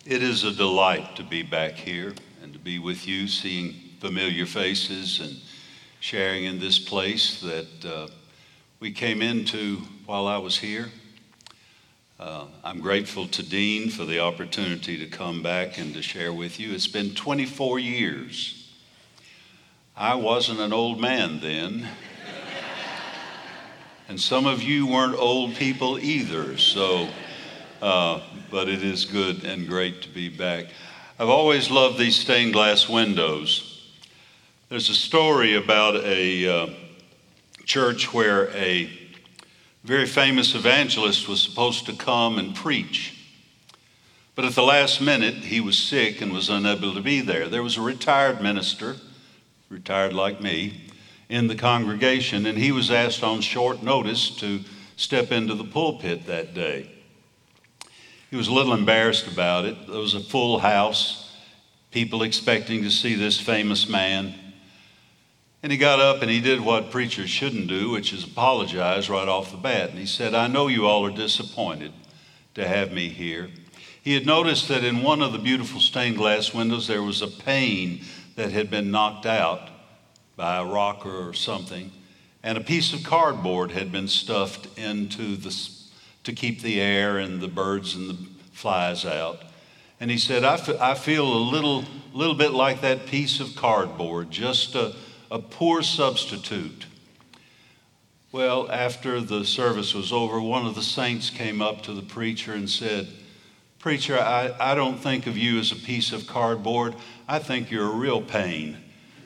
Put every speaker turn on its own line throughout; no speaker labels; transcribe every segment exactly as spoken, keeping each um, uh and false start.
It is a delight to be back here and to be with you, seeing familiar faces and sharing in this place that uh, we came into while I was here. Uh, I'm grateful to Dean for the opportunity to come back and to share with you. It's been twenty-four years. I wasn't an old man then, and some of you weren't old people either, so uh, but it is good and great to be back. I've always loved these stained glass windows. There's a story about a uh, church where a very famous evangelist was supposed to come and preach. But at the last minute, he was sick and was unable to be there. There was a retired minister, retired like me, in the congregation, and he was asked on short notice to step into the pulpit that day. He was a little embarrassed about it. There was a full house, people expecting to see this famous man. And he got up and he did what preachers shouldn't do, which is apologize right off the bat. And he said, "I know you all are disappointed to have me here." He had noticed that in one of the beautiful stained glass windows there was a pane that had been knocked out by a rocker or something, and a piece of cardboard had been stuffed into the to keep the air and the birds and the flies out. And he said, I, f- I feel a little, little bit like that piece of cardboard, just a, a poor substitute. Well, after the service was over, one of the saints came up to the preacher and said, "Preacher, I, I don't think of you as a piece of cardboard. I think you're a real pain."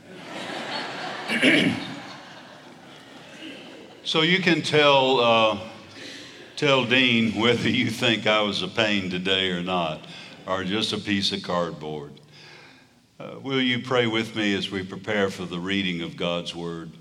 So you can tell uh, tell Dean whether you think I was a pain today or not, or just a piece of cardboard. Uh, will you pray with me as we prepare for the reading of God's Word?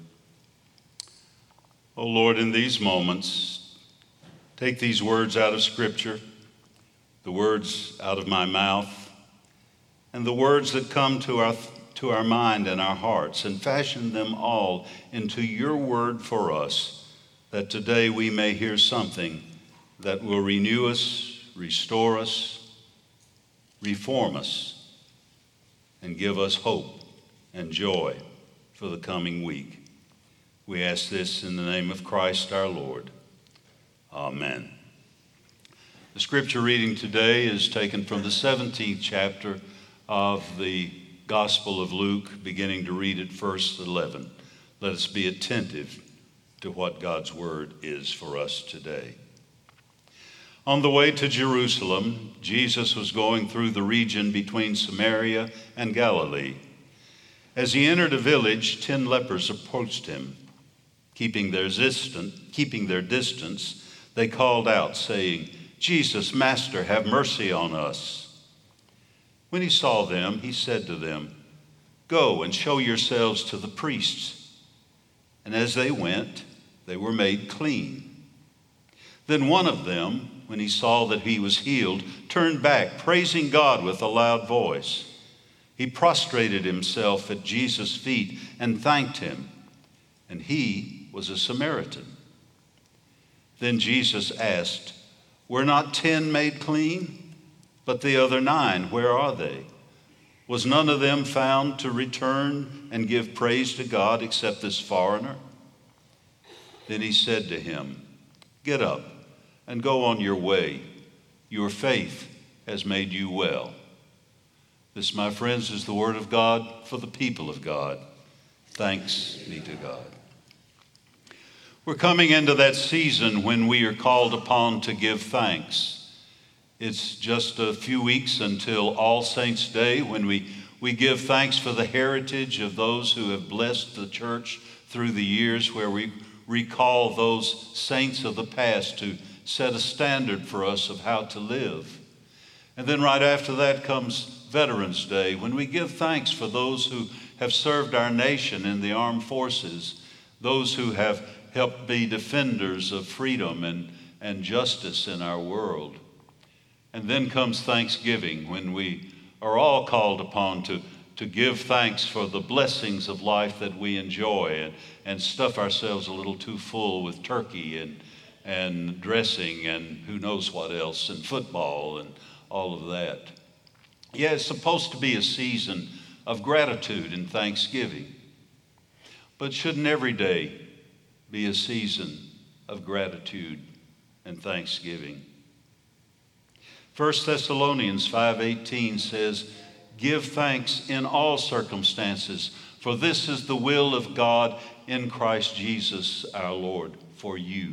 Oh Lord, in these moments, take these words out of Scripture, the words out of my mouth, and the words that come to our to our mind and our hearts, and fashion them all into your word for us, that today we may hear something that will renew us, restore us, reform us, and give us hope and joy for the coming week. We ask this in the name of Christ our Lord. Amen. The scripture reading today is taken from the seventeenth chapter of the Gospel of Luke, beginning to read at verse eleven. Let us be attentive to what God's word is for us today. On the way to Jerusalem, Jesus was going through the region between Samaria and Galilee. As he entered a village, ten lepers approached him. Keeping their distance, keeping their distance, they called out, saying, "Jesus, Master, have mercy on us." When he saw them, he said to them, "Go and show yourselves to the priests." And as they went, they were made clean. Then one of them, when he saw that he was healed, turned back, praising God with a loud voice. He prostrated himself at Jesus' feet and thanked him. And he was a Samaritan. Then Jesus asked, "Were not ten made clean? But the other nine, where are they? Was none of them found to return and give praise to God except this foreigner?" Then he said to him, "Get up and go on your way. Your faith has made you well." This, my friends, is the word of God for the people of God. Thanks be to God. We're coming into that season when we are called upon to give thanks. It's just a few weeks until All Saints' Day, when we, we give thanks for the heritage of those who have blessed the church through the years, where we recall those saints of the past to set a standard for us of how to live. And then right after that comes Veterans Day, when we give thanks for those who have served our nation in the armed forces, those who have helped be defenders of freedom and, and justice in our world. And then comes Thanksgiving, when we are all called upon to, to give thanks for the blessings of life that we enjoy, and, and stuff ourselves a little too full with turkey and, and dressing and who knows what else, and football and all of that. Yeah, it's supposed to be a season of gratitude and thanksgiving. But shouldn't every day be a season of gratitude and thanksgiving? First Thessalonians five eighteen says, "Give thanks in all circumstances, for this is the will of God in Christ Jesus our Lord for you."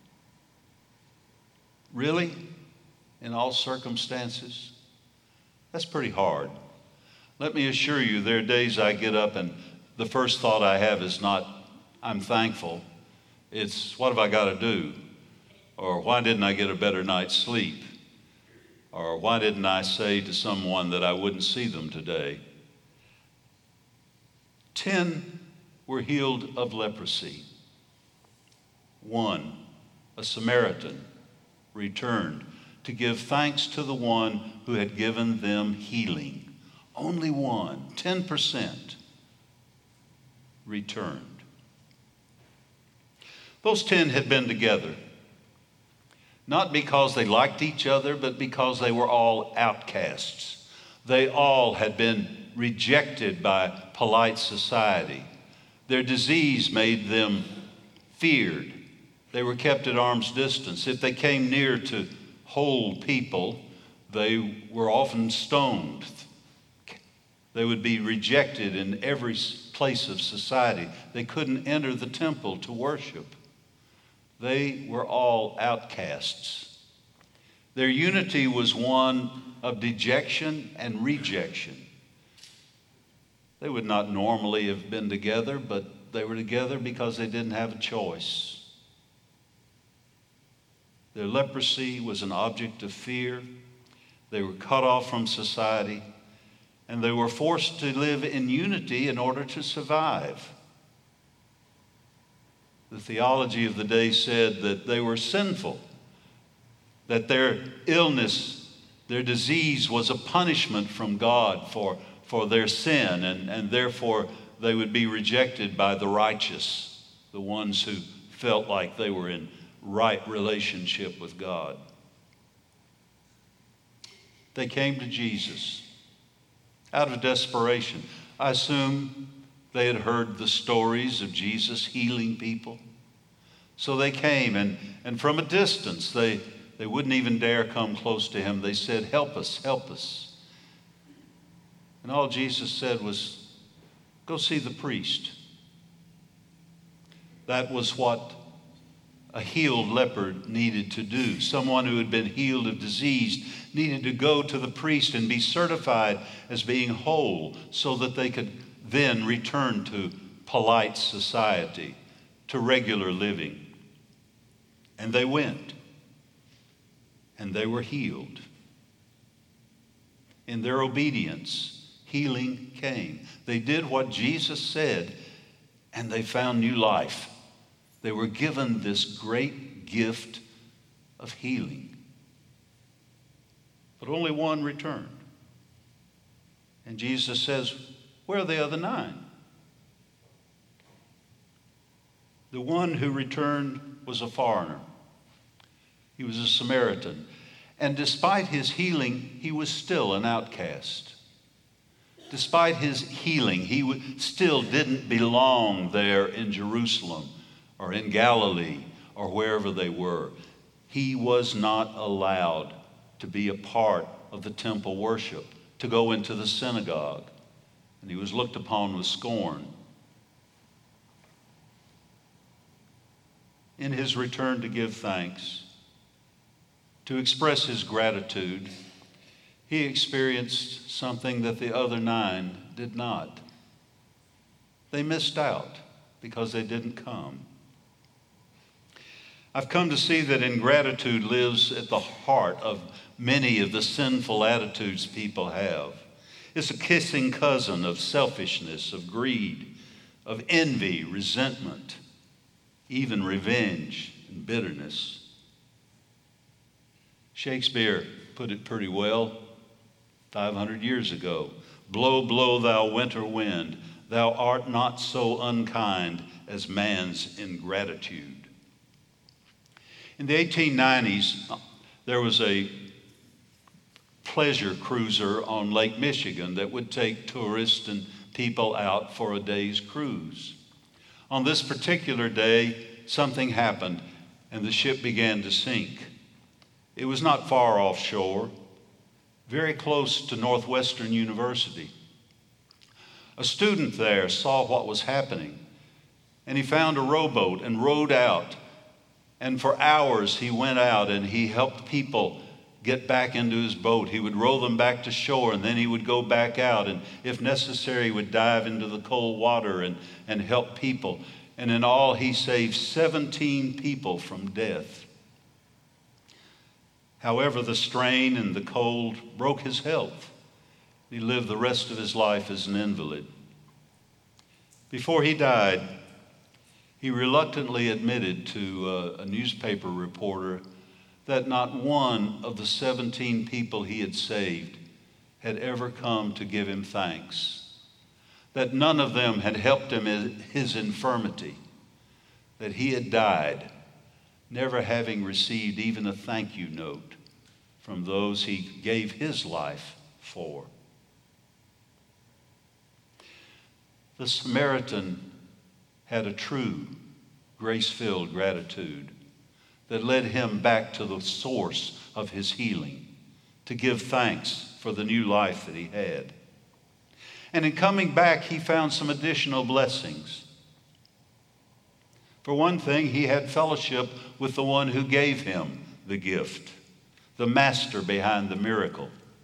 Really? In all circumstances? That's pretty hard. Let me assure you, there are days I get up and the first thought I have is not, I'm thankful. It's, what have I got to do? Or why didn't I get a better night's sleep? Or why didn't I say to someone that I wouldn't see them today? Ten were healed of leprosy. One, a Samaritan, returned to give thanks to the one who had given them healing. Only one, ten percent, returned. Those ten had been together, not because they liked each other, but because they were all outcasts. They all had been rejected by polite society. Their disease made them feared. They were kept at arm's distance. If they came near to whole people, they were often stoned. They would be rejected in every place of society. They couldn't enter the temple to worship. They were all outcasts. Their unity was one of dejection and rejection. They would not normally have been together, but they were together because they didn't have a choice. Their leprosy was an object of fear. They were cut off from society, and they were forced to live in unity in order to survive. The theology of the day said that they were sinful, that their illness, their disease was a punishment from God for, for their sin, and, and therefore they would be rejected by the righteous, the ones who felt like they were in right relationship with God. They came to Jesus out of desperation. I assume they had heard the stories of Jesus healing people. So they came, and, and from a distance, they, they wouldn't even dare come close to him. They said, "Help us, help us." And all Jesus said was, "Go see the priest." That was what a healed leper needed to do. Someone who had been healed of disease needed to go to the priest and be certified as being whole so that they could then return to polite society, to regular living. And they went, and they were healed. In their obedience, healing came. They did what Jesus said, and they found new life. They were given this great gift of healing. But only one returned. And Jesus says, "Where are the other nine?" The one who returned was a foreigner. He was a Samaritan. And despite his healing, he was still an outcast. Despite his healing, he w- still didn't belong there in Jerusalem or in Galilee or wherever they were. He was not allowed to be a part of the temple worship, to go into the synagogue. And he was looked upon with scorn. In his return to give thanks, to express his gratitude, he experienced something that the other nine did not. They missed out because they didn't come. I've come to see that ingratitude lives at the heart of many of the sinful attitudes people have. It's a kissing cousin of selfishness, of greed, of envy, resentment, even revenge and bitterness. Shakespeare put it pretty well five hundred years ago. "Blow, blow, thou winter wind, thou art not so unkind as man's ingratitude." In the eighteen nineties, there was a pleasure cruiser on Lake Michigan that would take tourists and people out for a day's cruise. On this particular day, something happened and the ship began to sink. It was not far offshore, very close to Northwestern University. A student there saw what was happening, and he found a rowboat and rowed out. And for hours he went out and he helped people get back into his boat. He would row them back to shore, and then he would go back out, and if necessary, he would dive into the cold water and, and help people. And in all, he saved seventeen people from death. However, the strain and the cold broke his health. He lived the rest of his life as an invalid. Before he died, he reluctantly admitted to uh, a newspaper reporter that not one of the seventeen people he had saved had ever come to give him thanks, that none of them had helped him in his infirmity, that he had died, never having received even a thank you note from those he gave his life for. The Samaritan had a true, grace-filled gratitude that led him back to the source of his healing, to give thanks for the new life that he had. And in coming back, he found some additional blessings. For one thing, he had fellowship with the one who gave him the gift, the master behind the miracle.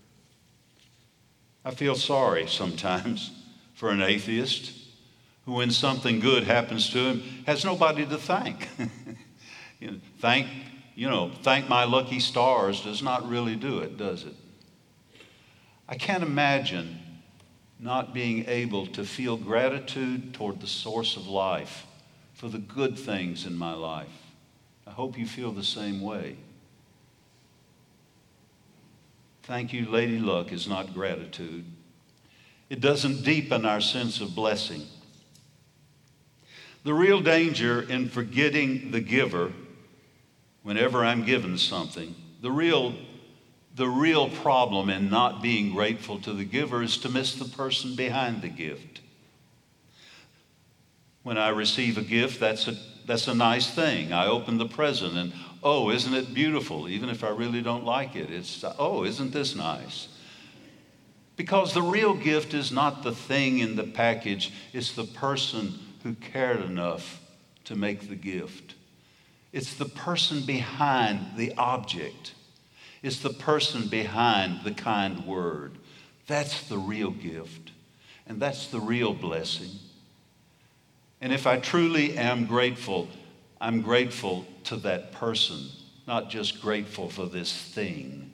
I feel sorry sometimes for an atheist who, when something good happens to him, has nobody to thank. you know, thank, you know, thank my lucky stars does not really do it, does it? I can't imagine not being able to feel gratitude toward the source of life for the good things in my life. I hope you feel the same way. Thank you, Lady Luck, is not gratitude. It doesn't deepen our sense of blessing. The real danger in forgetting the giver whenever I'm given something, the real, the real problem in not being grateful to the giver is to miss the person behind the gift. When I receive a gift, that's a, that's a nice thing. I open the present and, oh, isn't it beautiful? Even if I really don't like it, it's, oh, isn't this nice? Because the real gift is not the thing in the package, it's the person who cared enough to make the gift. It's the person behind the object. It's the person behind the kind word. That's the real gift, and that's the real blessing. And if I truly am grateful, I'm grateful to that person, not just grateful for this thing.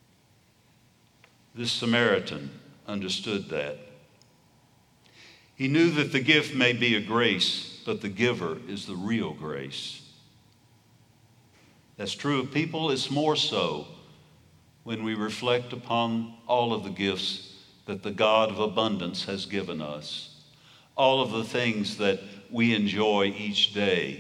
This Samaritan understood that. He knew that the gift may be a grace, but the giver is the real grace. That's true of people. It's more so when we reflect upon all of the gifts that the God of abundance has given us, all of the things that we enjoy each day.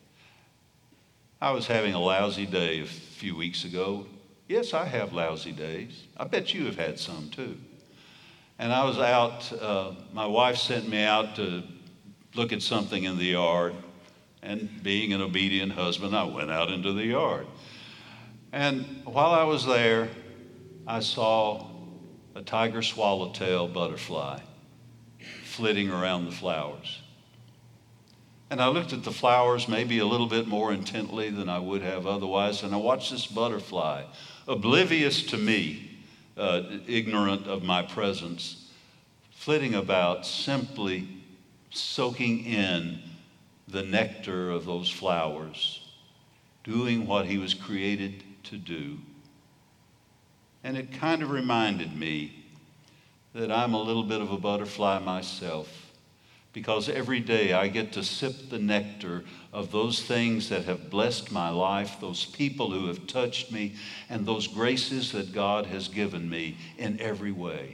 I was having a lousy day a few weeks ago. Yes, I have lousy days. I bet you have had some too. And I was out, uh, my wife sent me out to look at something in the yard. And being an obedient husband, I went out into the yard. And while I was there, I saw a tiger swallowtail butterfly flitting around the flowers. And I looked at the flowers maybe a little bit more intently than I would have otherwise, and I watched this butterfly, oblivious to me, uh, ignorant of my presence, flitting about, simply soaking in the nectar of those flowers, doing what he was created to do. And it kind of reminded me that I'm a little bit of a butterfly myself, because every day I get to sip the nectar of those things that have blessed my life, those people who have touched me, and those graces that God has given me in every way.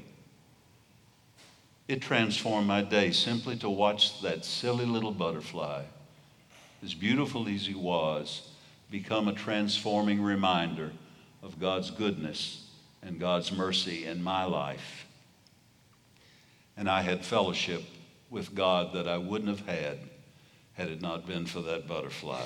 It transformed my day simply to watch that silly little butterfly, as beautiful as he was, become a transforming reminder of God's goodness and God's mercy in my life. And I had fellowship with God that I wouldn't have had had it not been for that butterfly.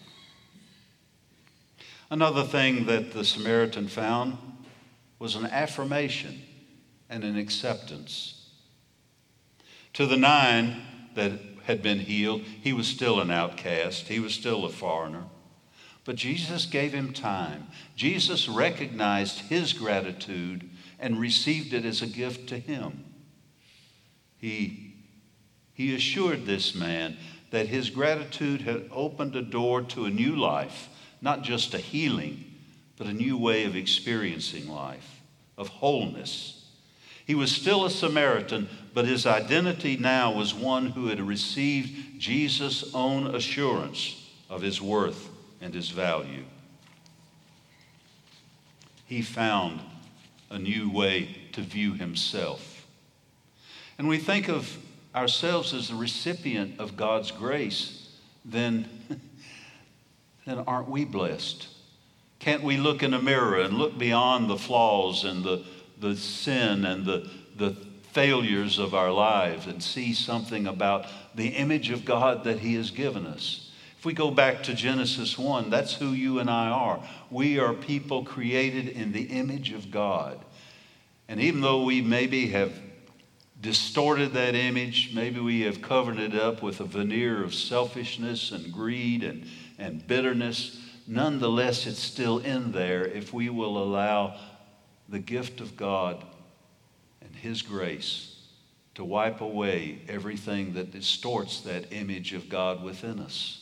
Another thing that the Samaritan found was an affirmation and an acceptance. To the nine that had been healed, he was still an outcast. He was still a foreigner. But Jesus gave him time. Jesus recognized his gratitude and received it as a gift to him. He, he assured this man that his gratitude had opened a door to a new life, not just a healing, but a new way of experiencing life, of wholeness. He was still a Samaritan, but his identity now was one who had received Jesus' own assurance of his worth and his value. He found a new way to view himself. And we think of ourselves as the recipient of God's grace, then, then aren't we blessed? Can't we look in a mirror and look beyond the flaws and the, the sin and the, the failures of our lives and see something about the image of God that he has given us? If we go back to Genesis one, that's who you and I are. We are people created in the image of God. And even though we maybe have distorted that image, maybe we have covered it up with a veneer of selfishness and greed and, and bitterness, nonetheless, it's still in there if we will allow the gift of God and his grace to wipe away everything that distorts that image of God within us.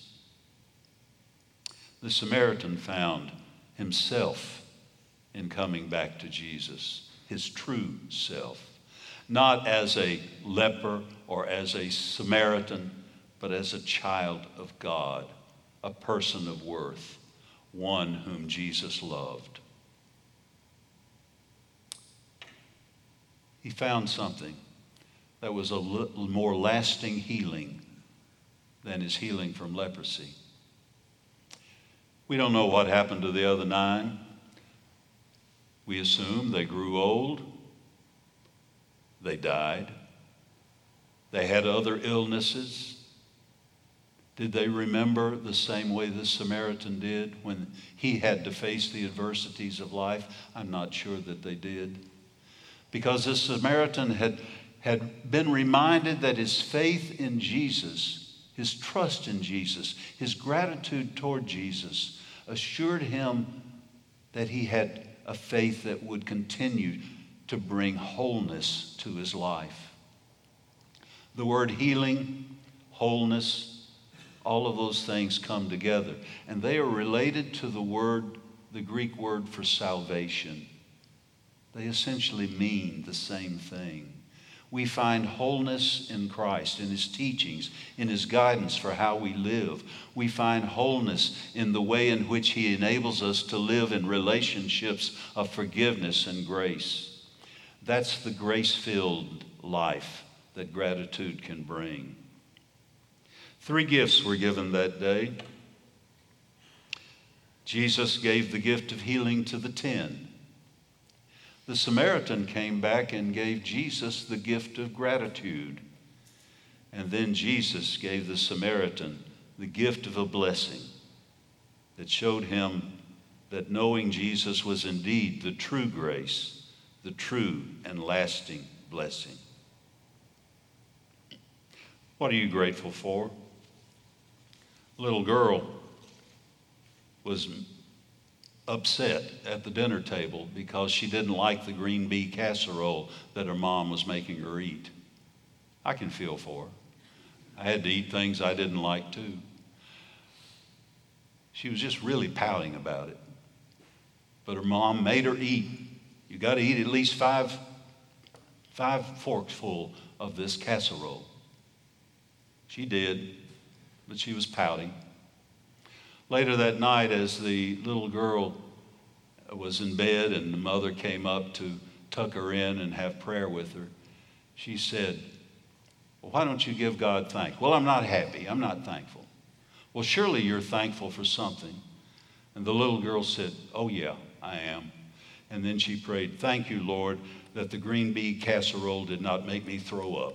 The Samaritan found himself in coming back to Jesus, his true self, not as a leper or as a Samaritan, but as a child of God, a person of worth, one whom Jesus loved. He found something that was a little more lasting healing than his healing from leprosy. We don't know what happened to the other nine. We assume they grew old. They died. They had other illnesses. Did they remember the same way the Samaritan did when he had to face the adversities of life? I'm not sure that they did. Because the Samaritan had, had been reminded that his faith in Jesus, his trust in Jesus, his gratitude toward Jesus assured him that he had a faith that would continue to bring wholeness to his life. The word healing, wholeness, all of those things come together, and they are related to the word, the Greek word for salvation. They essentially mean the same thing. We find wholeness in Christ, in his teachings, in his guidance for how we live. We find wholeness in the way in which he enables us to live in relationships of forgiveness and grace. That's the grace-filled life that gratitude can bring. Three gifts were given that day. Jesus gave the gift of healing to the ten. The Samaritan came back and gave Jesus the gift of gratitude. And then Jesus gave the Samaritan the gift of a blessing that showed him that knowing Jesus was indeed the true grace, the true and lasting blessing. What are you grateful for? A little girl was upset at the dinner table because she didn't like the green bean casserole that her mom was making her eat. I can feel for her. I had to eat things I didn't like too. She was just really pouting about it. But her mom made her eat. You got to eat at least five, five forks full of this casserole. She did, but she was pouting. Later that night, as the little girl was in bed and the mother came up to tuck her in and have prayer with her, she said, well, why don't you give God thanks? Well, I'm not happy. I'm not thankful. Well, surely you're thankful for something. And the little girl said, oh, yeah, I am. And then she prayed, "Thank you, Lord, that the green bean casserole did not make me throw up."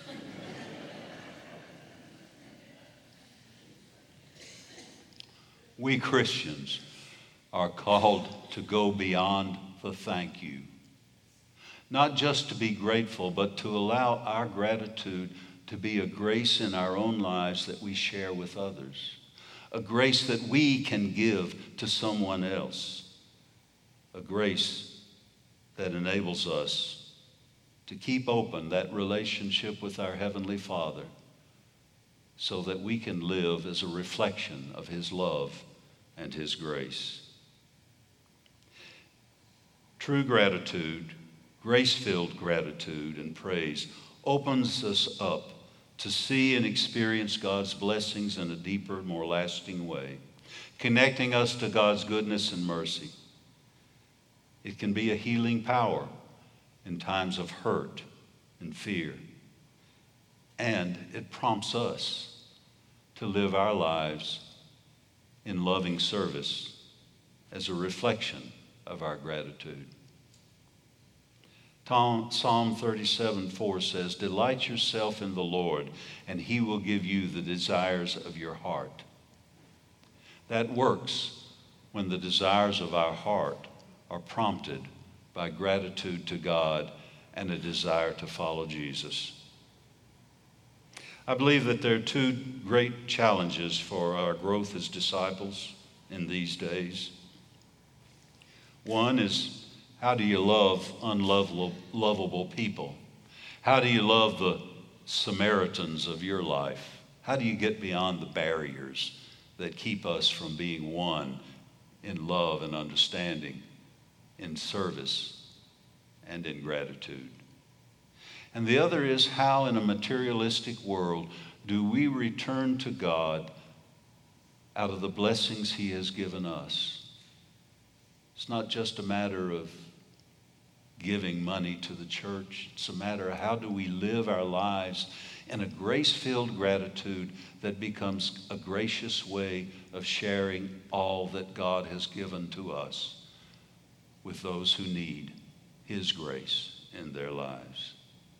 We Christians are called to go beyond the thank you. Not just to be grateful, but to allow our gratitude to be a grace in our own lives that we share with others. A grace that we can give to someone else. A grace that enables us to keep open that relationship with our Heavenly Father so that we can live as a reflection of His love and His grace. True gratitude, grace-filled gratitude and praise opens us up to see and experience God's blessings in a deeper, more lasting way, connecting us to God's goodness and mercy. It can be a healing power in times of hurt and fear. And it prompts us to live our lives in loving service as a reflection of our gratitude. Psalm thirty-seven four says, "Delight yourself in the Lord, and He will give you the desires of your heart." That works when the desires of our heart are prompted by gratitude to God and a desire to follow Jesus. I believe that there are two great challenges for our growth as disciples in these days. One is, how do you love unlovable lovable people? How do you love the Samaritans of your life? How do you get beyond the barriers that keep us from being one in love and understanding, in service and in gratitude? And the other is, how in a materialistic world do we return to God out of the blessings He has given us? It's not just a matter of giving money to the church. It's a matter of how do we live our lives in a grace-filled gratitude that becomes a gracious way of sharing all that God has given to us with those who need His grace in their lives.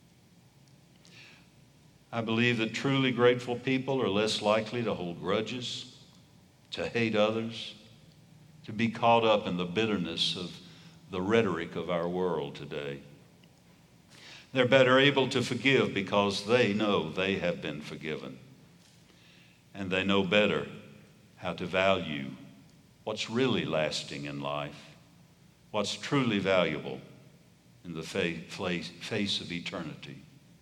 I believe that truly grateful people are less likely to hold grudges, to hate others, to be caught up in the bitterness of the rhetoric of our world today. They're better able to forgive because they know they have been forgiven. And they know better how to value what's really lasting in life, what's truly valuable in the face of eternity.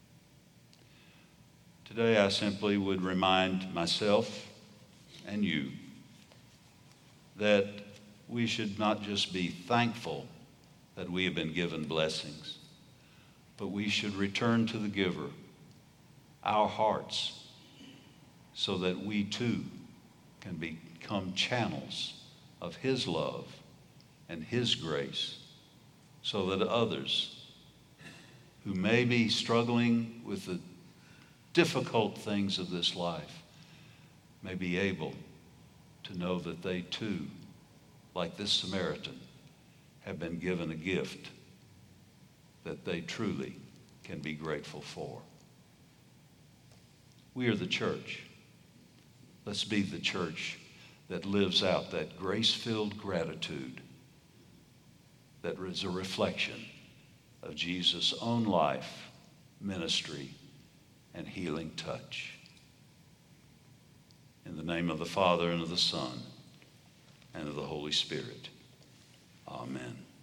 Today, I simply would remind myself and you that we should not just be thankful that we have been given blessings, but we should return to the giver our hearts so that we too can become channels of His love and His grace, so that others who may be struggling with the difficult things of this life may be able to know that they too, like this Samaritan, have been given a gift that they truly can be grateful for. We are the church. Let's be the church that lives out that grace-filled gratitude that is a reflection of Jesus' own life, ministry, and healing touch. In the name of the Father, and of the Son, and of the Holy Spirit. Amen.